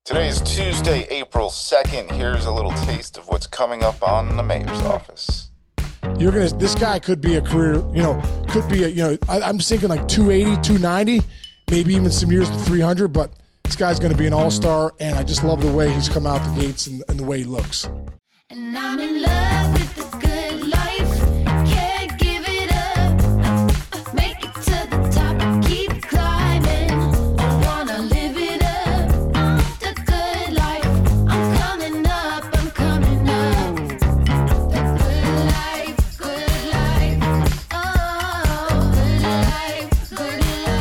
Today is Tuesday, April 2nd. Here's a little taste of what's coming up on the mayor's office. This guy could be a career, I'm just thinking like 280, 290, maybe even some years to 300, but this guy's going to be an all-star, and I just love the way he's come out the gates and the way he looks. And I'm in love with the good life. Can't give it up. Make it to the top. Keep climbing. I wanna live it up. The good life. I'm coming up. I'm coming up. The good life. Good life. Oh, good life. Good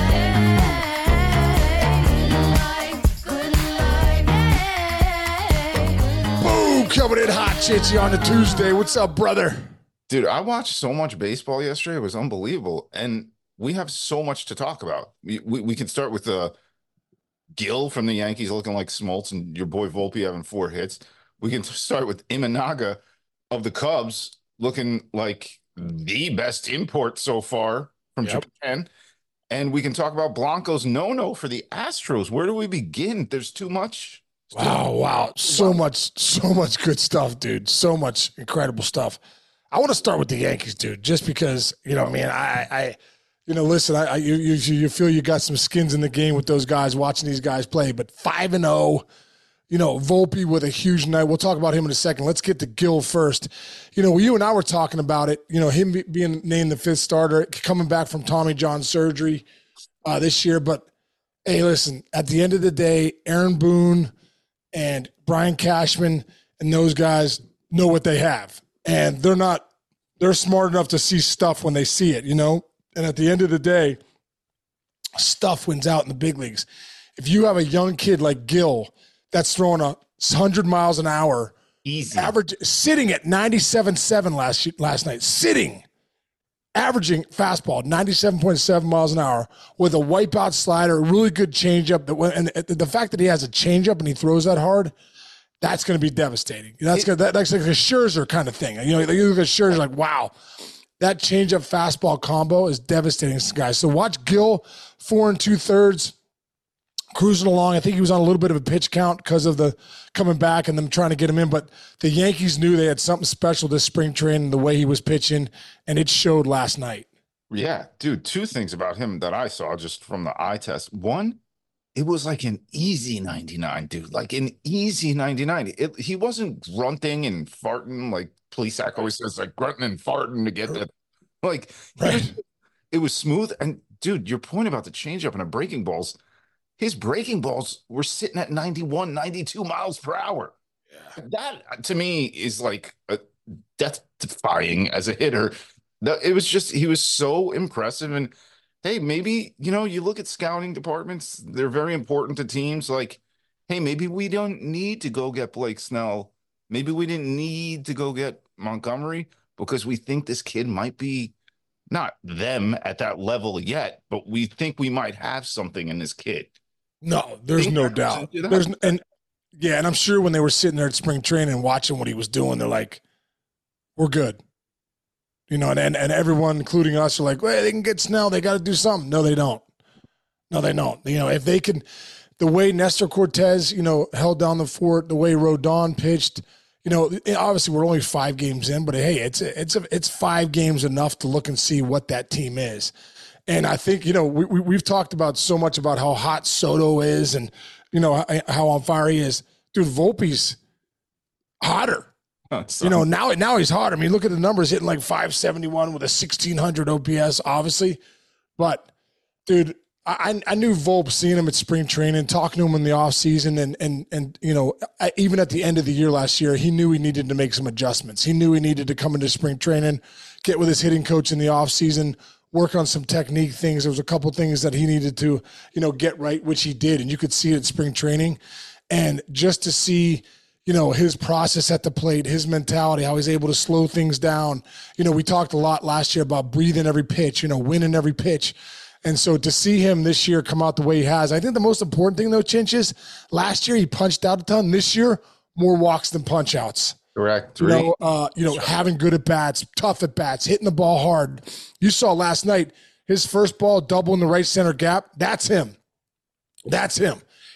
life. Good life. Good life. Boom! Coming in hot, Chitzy, on a Tuesday. What's up, brother? Dude, I watched so much baseball yesterday. It was unbelievable. And we have so much to talk about. We can start with Gil from the Yankees looking like Smoltz and your boy Volpe having 4 hits. We can start with Imanaga of the Cubs looking like the best import so far from Japan. And we can talk about Blanco's no-no for the Astros. Where do we begin? There's too much. Wow. So much good stuff, dude. So much incredible stuff. I want to start with the Yankees, dude, just because, man, listen, you feel you got some skins in the game with those guys, watching these guys play, but 5-0, Volpe with a huge night. We'll talk about him in a second. Let's get to Gil first. You and I were talking about it, him being named the 5th starter, coming back from Tommy John surgery this year. But, hey, listen, at the end of the day, Aaron Boone and Brian Cashman and those guys know what they have. And they're smart enough to see stuff when they see it, And at the end of the day, stuff wins out in the big leagues. If you have a young kid like Gil that's throwing 100 miles an hour, Easy. sitting at 97.7 last night, averaging fastball 97.7 miles an hour with a wipeout slider, really good changeup. And the fact that he has a changeup and he throws that hard, that's going to be devastating. That's like a Scherzer kind of thing. You look at Scherzer like, wow, that changeup fastball combo is devastating, guys. So watch Gil 4 2/3 cruising along. I think he was on a little bit of a pitch count because of the coming back and them trying to get him in. But the Yankees knew they had something special this spring training, the way he was pitching, and it showed last night. Yeah, dude, 2 things about him that I saw just from the eye test. One, it was like an easy 99, dude, like an easy 99. He wasn't grunting and farting like Plesac always says, like grunting and farting to get that. Like, Right. it was smooth. And, dude, your point about the changeup and the breaking balls, his breaking balls were sitting at 91, 92 miles per hour. Yeah. That, to me, is like death-defying as a hitter. It was just, he was so impressive. And, hey, maybe, you look at scouting departments, they're very important to teams. Like, hey, maybe we don't need to go get Blake Snell. Maybe we didn't need to go get Montgomery because we think this kid might be not them at that level yet, but we think we might have something in this kid. No, there's no doubt. And I'm sure when they were sitting there at spring training and watching what he was doing, they're like, we're good. And everyone, including us, are like, well, they can get Snell. They got to do something. No, they don't. If they can, the way Nestor Cortez, held down the fort, the way Rodon pitched, obviously we're only 5 games in, but hey, it's 5 games enough to look and see what that team is. And I think, we've talked about so much about how hot Soto is and, how on fire he is. Dude, Volpe's hotter. Now he's hot. I mean, look at the numbers, hitting like 571 with a 1600 OPS, obviously. But, dude, I knew Volpe, seeing him at spring training, talking to him in the offseason, and even at the end of the year last year, he knew he needed to make some adjustments. He knew he needed to come into spring training, get with his hitting coach in the offseason, work on some technique things. There was a couple things that he needed to, get right, which he did. And you could see it at spring training. And just to see – his process at the plate, his mentality, how he's able to slow things down. We talked a lot last year about breathing every pitch, winning every pitch. And so to see him this year come out the way he has, I think the most important thing, though, Chinch, is last year he punched out a ton. This year, more walks than punch outs. Correct. Having good at-bats, tough at-bats, hitting the ball hard. You saw last night his first ball double in the right center gap. That's him.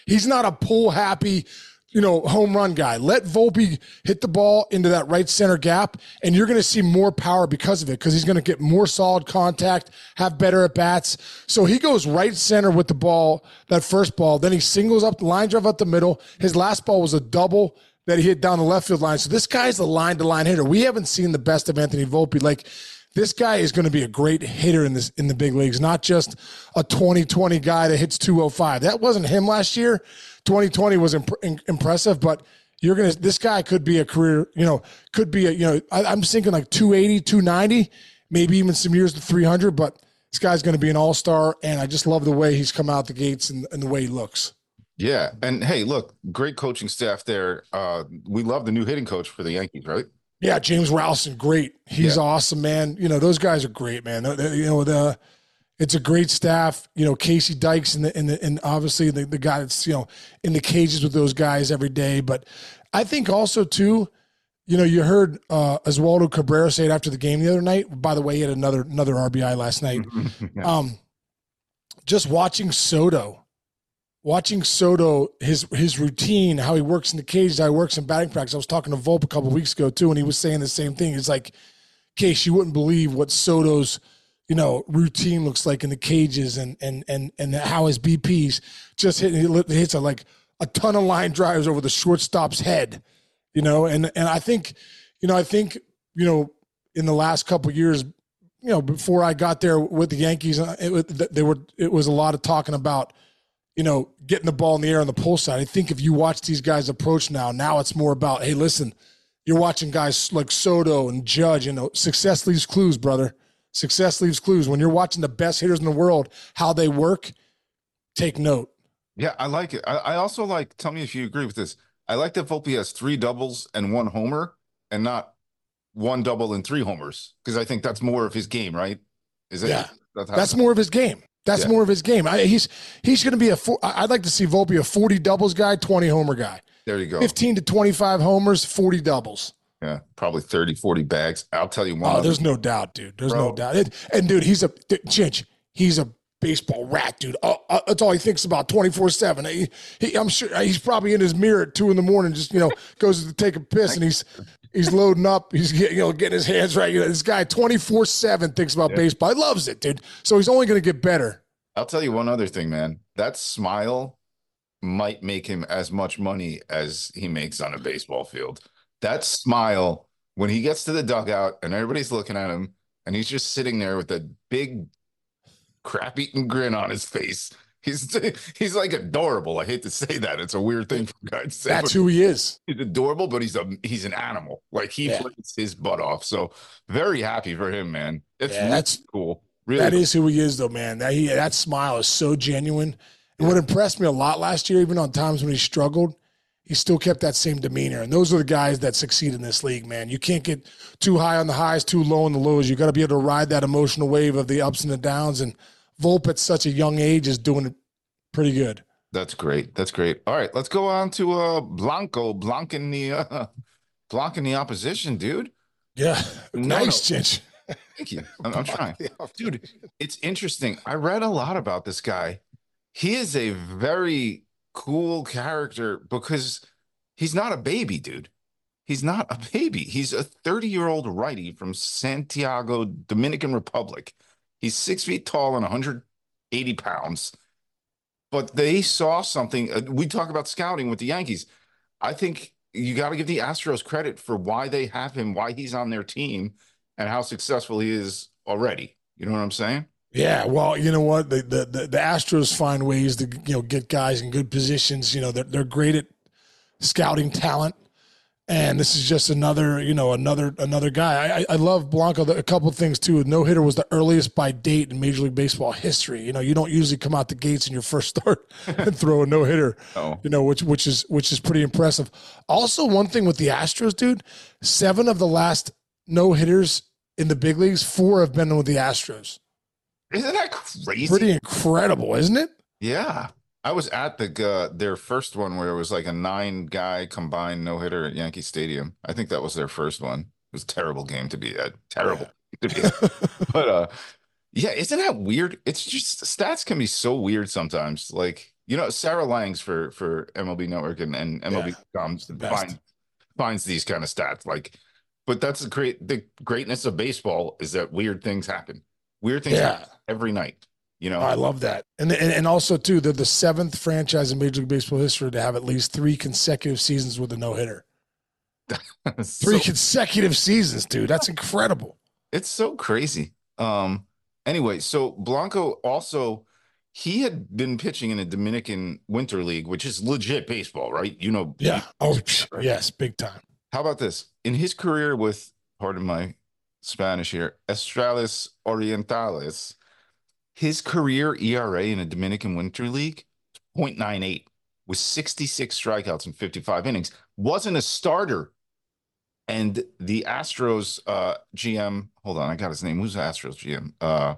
He's not a pull happy, home run guy. Let Volpe hit the ball into that right center gap, and you're going to see more power because of it, because he's going to get more solid contact, have better at bats. So he goes right center with the ball, that first ball. Then he singles up the line drive up the middle. His last ball was a double that he hit down the left field line. So this guy's a line-to-line hitter. We haven't seen the best of Anthony Volpe. Like, this guy is going to be a great hitter in the big leagues, not just a 2020 guy that hits 205. That wasn't him last year. 2020 was impressive, but this guy could be a career, could be I'm thinking like 280, 290, maybe even some years to 300, but this guy's going to be an all-star, and I just love the way he's come out the gates and the way he looks. Yeah. And hey, look, great coaching staff there. We love the new hitting coach for the Yankees, right? Yeah, James Rowson, great. He's awesome, man. Those guys are great, man. It's a great staff. Casey Dykes and obviously the guy that's in the cages with those guys every day. But I think also too, you heard Oswaldo Cabrera say it after the game the other night. By the way, he had another RBI last night. Just watching Soto, his routine, how he works in the cage, how he works in batting practice. I was talking to Volpe a couple of weeks ago too, and he was saying the same thing. He's like, Case, you wouldn't believe what Soto's, routine looks like in the cages and how his BPs just hits a ton of line drives over the shortstop's head, and I think in the last couple of years, before I got there with the Yankees, it was a lot of talking about, getting the ball in the air on the pull side. I think if you watch these guys approach now it's more about, hey, listen, you're watching guys like Soto and Judge, success leaves clues, brother. Success leaves clues. When you're watching the best hitters in the world, how they work, take note. Yeah, I like it. I also like, tell me if you agree with this. I like that Volpe has 3 doubles and 1 homer and not 1 double and 3 homers, because I think that's more of his game, right? That's more of his game. That's more of his game. He's going to be I'd like to see Volpe a 40 doubles guy, 20 homer guy. There you go. 15 to 25 homers, 40 doubles. Yeah, probably 30, 40 bags. I'll tell you one. Oh, there's no doubt, dude. There's no doubt. And dude, he's a baseball rat, dude. That's all he thinks about 24/7. I'm sure he's probably in his mirror at 2 a.m, just goes to take a piss, and he's loading up. He's getting his hands right. This guy 24/7 thinks about baseball. He loves it, dude. So he's only going to get better. I'll tell you one other thing, man. That smile might make him as much money as he makes on a baseball field. That smile, when he gets to the dugout and everybody's looking at him and he's just sitting there with a big crap-eating grin on his face. He's like adorable. I hate to say that. It's a weird thing for guys to say. That's who he is. He's adorable, but he's an animal. Like, he plays his butt off. So very happy for him, man. That's cool. Really that is who he is, though, man. That smile is so genuine. And what impressed me a lot last year, even on times when he struggled, he still kept that same demeanor. And those are the guys that succeed in this league, man. You can't get too high on the highs, too low on the lows. You got to be able to ride that emotional wave of the ups and the downs. And Volpe at such a young age is doing it pretty good. That's great. That's great. All right, let's go on to Blanco. Blocking the opposition, dude. Yeah. Nice, Chinch. Thank you. I'm trying. Dude, it's interesting. I read a lot about this guy. He is a very cool character because he's not a baby, dude. He's not a baby. He's a 30-year-old righty from Santiago, Dominican Republic. He's 6 feet tall and 180 pounds. But they saw something. We talk about scouting with the Yankees. I think you got to give the Astros credit for why they have him, why he's on their team, and how successful he is already. You know what I'm saying? Yeah, well, you know what? The Astros find ways to get guys in good positions. They're great at scouting talent, and this is just another guy. I love Blanco. A couple of things too. No hitter was the earliest by date in Major League Baseball history. You don't usually come out the gates in your first start and throw a no hitter. Oh. Which is pretty impressive. Also, one thing with the Astros, dude, 7 of the last no hitters in the big leagues, 4 have been with the Astros. Isn't that crazy? Pretty incredible, isn't it? Yeah. I was at their first one where it was like a 9-guy combined no-hitter at Yankee Stadium. I think that was their first one. It was a terrible game to be at. Terrible. To be at. But yeah, isn't that weird? It's just stats can be so weird sometimes. Like, Sarah Langs for MLB Network and Yeah, MLB.com it's the best. finds these kind of stats. But that's the greatness of baseball is that weird things happen. Weird things Yeah, happen every night. I love that. And also too, they're the seventh franchise in Major League Baseball history to have at least 3 consecutive seasons with a no hitter. 3 consecutive seasons, dude. That's incredible. It's so crazy. Anyway, so Blanco also he had been pitching in a Dominican Winter League, which is legit baseball, right? Yeah. Oh, yes, big time. How about this? In his career with, pardon my Spanish here, Estrellas Orientales, his career ERA in a Dominican Winter League, 0.98, with 66 strikeouts in 55 innings. Wasn't a starter. And the Astros GM, hold on, I got his name. Who's the Astros GM?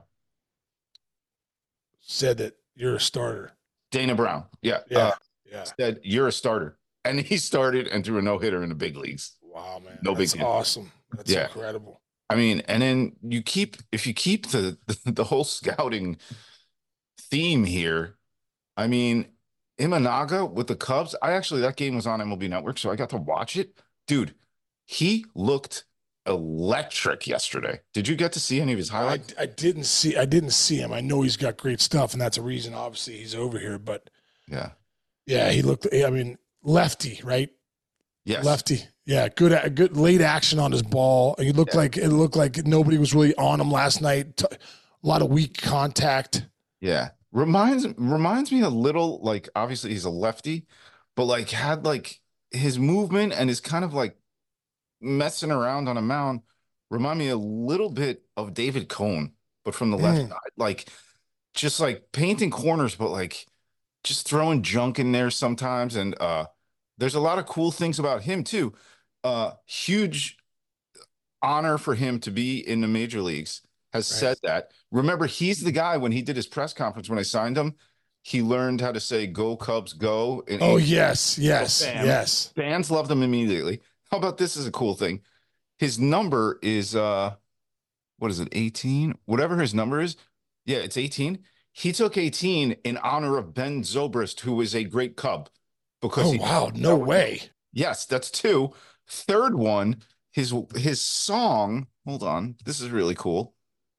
Said that you're a starter. Dana Brown. Yeah. Yeah. Said you're a starter. And he started and threw a no-hitter in the big leagues. Wow, man. No That's big hit. awesome. That's incredible. I mean, and then if you keep the whole scouting theme here, I mean, Imanaga with the Cubs, that game was on MLB Network, so I got to watch it. Dude, he looked electric yesterday. Did you get to see any of his highlights? I didn't see him. I know he's got great stuff, and that's a reason obviously he's over here, but he looked, I mean, lefty, right? Yes. Lefty. Yeah, good late action on his ball. It looked like nobody was really on him last night. A lot of weak contact. Yeah. Reminds me a little, like, obviously he's a lefty, but like had like his movement and his kind of like messing around on a mound remind me a little bit of David Cone, but from the left side, like just like painting corners, but like just throwing junk in there sometimes. And there's a lot of cool things about him too. Huge honor for him to be in the major leagues. Has said that. Remember, he's the guy when he did his press conference when I signed him, he learned how to say "Go Cubs, go." Yes. Fans loved him immediately. How about this is a cool thing? His number is what is it, 18? Whatever his number is. Yeah, it's 18. He took 18 in honor of Ben Zobrist, who is a great Cub. Because no way. Yes, that's 2. Third one, his song. Hold on, this is really cool.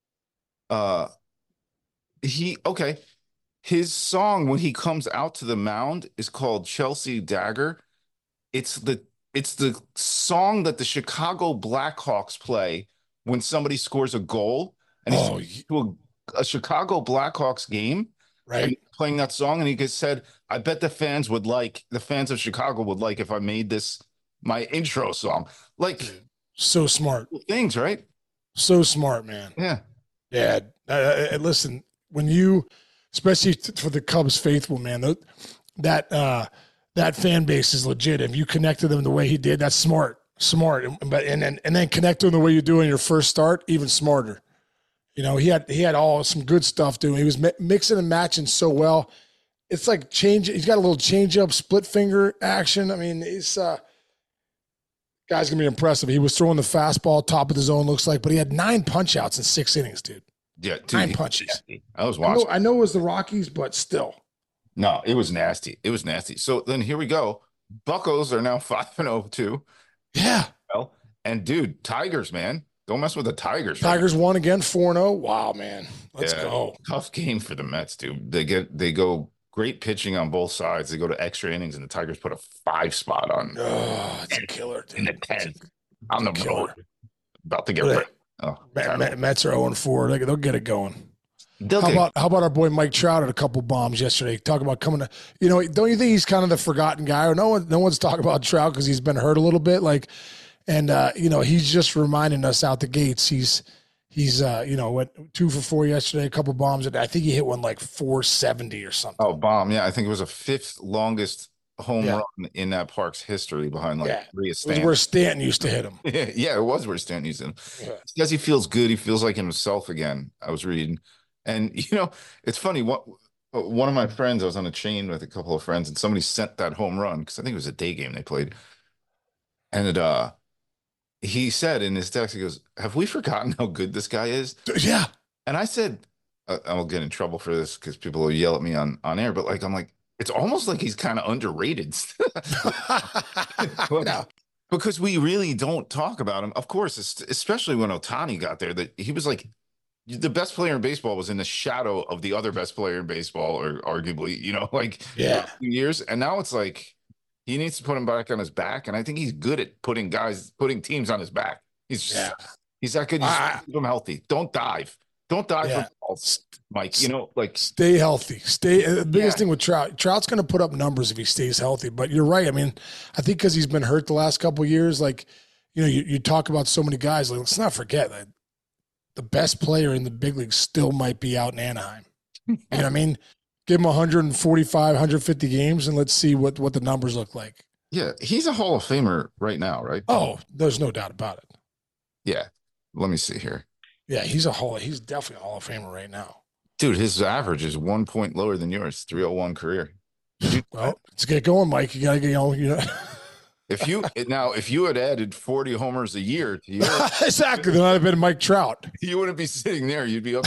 His song when he comes out to the mound is called Chelsea Dagger. It's the song that the Chicago Blackhawks play when somebody scores a goal, and he's to a Chicago Blackhawks game, right? Playing that song, and he said, "I bet the fans of Chicago would like if I made this my intro song." Like, so smart things, right? So smart, man. Yeah. Listen, when you, especially for the Cubs faithful, man, that fan base is legit. If you connect to them the way he did, that's smart. But and then connect to them the way you do in your first start, even smarter. He had all some good stuff doing. He was mixing and matching so well. It's like he's got a little change up, split finger action. I mean, he's guy's gonna be impressive. He was throwing the fastball top of the zone, looks like, but he had 9 punch outs in 6 innings, dude. Yeah, dude, 9 punches. I was watching. I know it was the Rockies, but still. No, it was nasty. So then here we go. Buccos are now 5-0 too. Yeah. Well, and dude, Tigers, man. Don't mess with the Tigers. Tigers won again, 4-0. Wow, man. Let's go. Tough game for the Mets, dude. They go great pitching on both sides. They go to extra innings, and the Tigers put a 5 spot on. Oh, it's a killer, dude. In the 10th on the road. About to get rid. Mets are 0-4. They'll get it going. How about our boy Mike Trout at a couple bombs yesterday? Talk about coming to, don't you think he's kind of the forgotten guy? Or no one's talking about Trout because he's been hurt a little bit. He's just reminding us out the gates. He's went 2 for 4 yesterday, a couple bombs. I think he hit one like 470 or something. Oh, bomb. Yeah. I think it was a 5th longest home run in that park's history behind Rhea Stanton. It was where Stanton used to hit him. Yeah, it was where Stanton used to hit him. Because he feels good. He feels like himself again. I was reading. And, it's funny. One of my friends, I was on a chain with a couple of friends, and somebody sent that home run because I think it was a day game they played. And he said in his text, he goes, "Have we forgotten how good this guy is?" Yeah. And I said, I'll get in trouble for this because people will yell at me on air, but I'm like, it's almost like he's kind of underrated. No. Because we really don't talk about him. Of course, especially when Otani got there, that he was like the best player in baseball was in the shadow of the other best player in baseball, or arguably, like Yeah. years. And now it's like he needs to put him back on his back. And I think he's good at putting teams on his back. He's that good. You just keep him healthy. Don't dive. Don't dive for balls, Mike. Stay healthy. The biggest thing with Trout's going to put up numbers if he stays healthy. But you're right. I mean, I think because he's been hurt the last couple of years, like, you talk about so many guys. Like, let's not forget that the best player in the big leagues still might be out in Anaheim. You know what I mean? Give him 145, 150 games, and let's see what the numbers look like. Yeah, he's a Hall of Famer right now, right? Oh, there's no doubt about it. Yeah. Let me see here. Yeah, he's definitely a Hall of Famer right now. Dude, his average is 1 point lower than yours, 301 career. Well, let's get going, Mike. You got to get If you had added 40 homers a year to your exactly, then I'd have been Mike Trout. You wouldn't be sitting there. You'd be up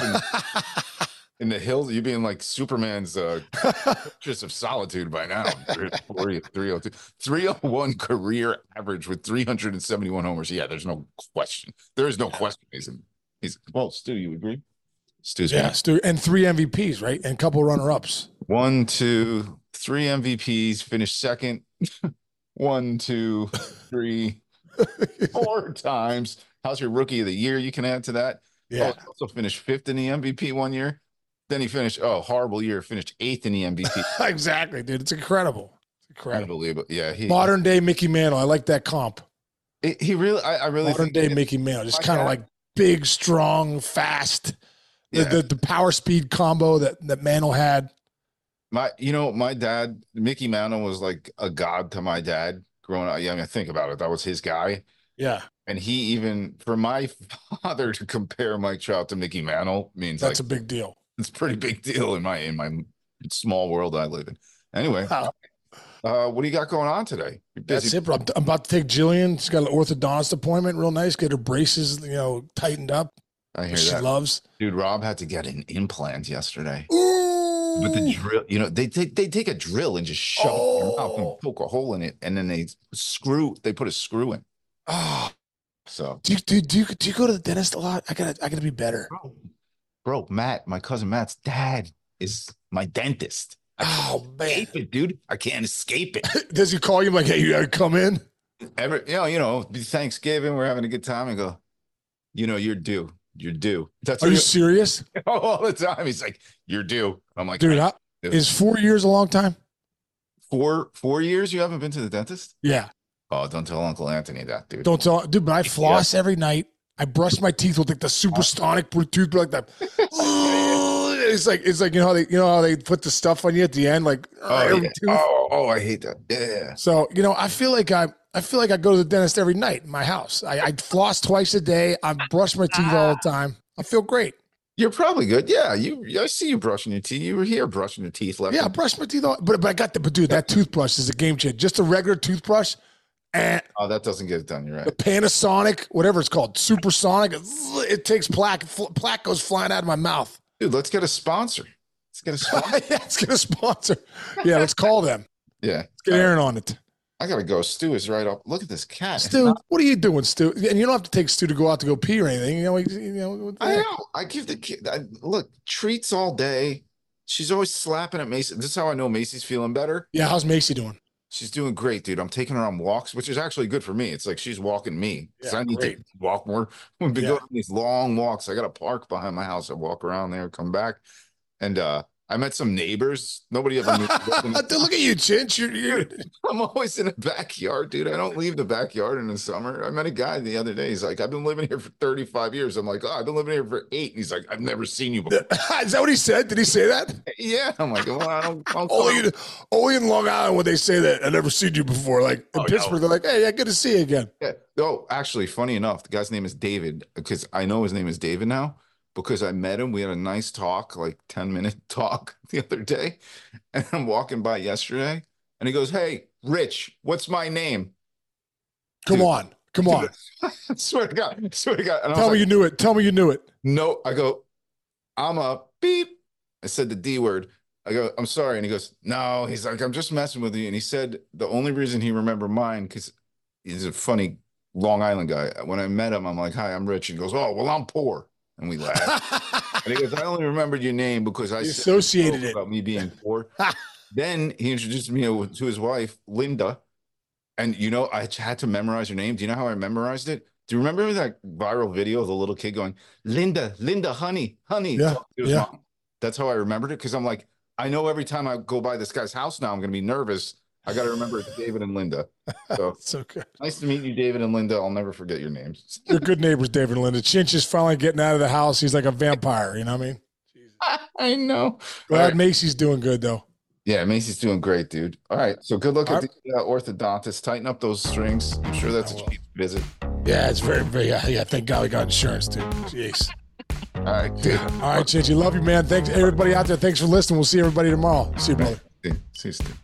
in the hills. You'd be in like Superman's Fortress of Solitude by now. 302, 301 career average with 371 homers. Yeah, there's no question. There is no question. Well, Stu, you agree? Stu, and 3 MVPs, right? And a couple runner-ups. 1, 2, 3 MVPs, finished second. 1, 2, 3, 4 times. How's your rookie of the year? You can add to that. Yeah. Also finished 5th in the MVP one year. Then he finished, horrible year, finished 8th in the MVP. Exactly, dude. It's incredible. Unbelievable. Yeah. Modern day Mickey Mantle. I like that comp. I really modern day Mickey Mantle. Just kind of like big, strong, fast. Yeah. The power speed combo that Mantle had. My dad, Mickey Mantle, was like a god to my dad growing up. Yeah, I mean, think about it. That was his guy. Yeah. And he even, for my father to compare Mike Trout to Mickey Mantle means that's a big deal. It's a pretty big deal in my small world I live in. Anyway, what do you got going on today? You're busy. That's it, bro. I'm about to take Jillian. She's got an orthodontist appointment. Real nice. Get her braces, tightened up. I hear that. She loves. Dude, Rob had to get an implant yesterday. Ooh. With the drill, they take a drill and just shove it in your mouth and poke a hole in it, and then they put a screw in. Oh. So do you go to the dentist a lot? I gotta be better. Bro, Matt, my cousin Matt's dad is my dentist. Oh man, escape it, dude! I can't escape it. Does he call you like, "Hey, you gotta come in"? Thanksgiving, we're having a good time, and go, you're due. You're due. Are you serious? All the time. He's like, you're due. I'm like, dude, is 4 years a long time? 4 years you haven't been to the dentist? Yeah. Oh, don't tell Uncle Anthony that, dude. Don't tell, dude. But I floss every night. I brush my teeth with like the supersonic toothbrush, like that. It's like how they put the stuff on you at the end, like every tooth. I hate that. Yeah. So I feel like I go to the dentist every night in my house. I floss twice a day. I brush my teeth all the time. I feel great. You're probably good. Yeah, I see you brushing your teeth. You were here brushing your teeth. Yeah, I brush my teeth all, but I got but dude, that toothbrush is a game changer. Just a regular toothbrush. Oh, that doesn't get it done. You're right. The Panasonic, whatever it's called, supersonic. It takes plaque. Plaque goes flying out of my mouth. Dude, let's get a sponsor. Let's get a sponsor. Yeah, let's call them. Yeah, let's get Aaron on it. I gotta go. Stu is right up. Look at this cat. Stu, what are you doing, Stu? And you don't have to take Stu to go out to go pee or anything. I know. I give the kid look treats all day. She's always slapping at Macy. This is how I know Macy's feeling better. Yeah, how's Macy doing? She's doing great, dude. I'm taking her on walks, which is actually good for me. It's like she's walking me. Yeah, I need to walk more. We've been going on these long walks. I got a park behind my house. I walk around there, come back. And I met some neighbors. Nobody ever knew. Look at you, Chinch. I'm always in the backyard, dude. I don't leave the backyard in the summer. I met a guy the other day. He's like, I've been living here for 35 years. I'm like, oh, I've been living here for 8. And he's like, I've never seen you before. Is that what he said? Did he say that? Yeah. I'm like, well, I don't only in Long Island would they say that. I've never seen you before. Like in Pittsburgh, they're like, hey, yeah, good to see you again. Yeah. Oh, actually, funny enough, the guy's name is David, because I know his name is David now. Because I met him. We had a nice talk, like 10-minute talk the other day. And I'm walking by yesterday and he goes, hey, Rich, what's my name? Come on. I swear to God. And Tell me you knew it. No, I go, I'm a beep. I said the D word. I go, I'm sorry. And he goes, no, he's like, I'm just messing with you. And he said the only reason he remembered mine, because he's a funny Long Island guy. When I met him, I'm like, hi, I'm Rich. He goes, oh, well, I'm poor. And we laughed. And he goes, I only remembered your name because I associated it about me being poor. Then he introduced me to his wife, Linda. And, you know, I had to memorize her name. Do you know how I memorized it? Do you remember that viral video of the little kid going, Linda, Linda, honey, honey? Yeah. Yeah. Mom. That's how I remembered it. Because I'm like, I know every time I go by this guy's house now, I'm going to be nervous. I got to remember it's David and Linda. So, so good. Nice to meet you, David and Linda. I'll never forget your names. You're good neighbors, David and Linda. Chinch is finally getting out of the house. He's like a vampire. You know what I mean? Jesus. I know. Glad right. Macy's doing good, though. Yeah, Macy's doing great, dude. All right. So good luck at the orthodontist. Tighten up those strings. I'm sure that's a cheap visit. Yeah, it's very, very, yeah. Thank God we got insurance, dude. Jeez. All right, dude. All right, Chinchy. Love you, man. Thanks, everybody out there. Thanks for listening. We'll see everybody tomorrow. See you, brother. See you, Steve.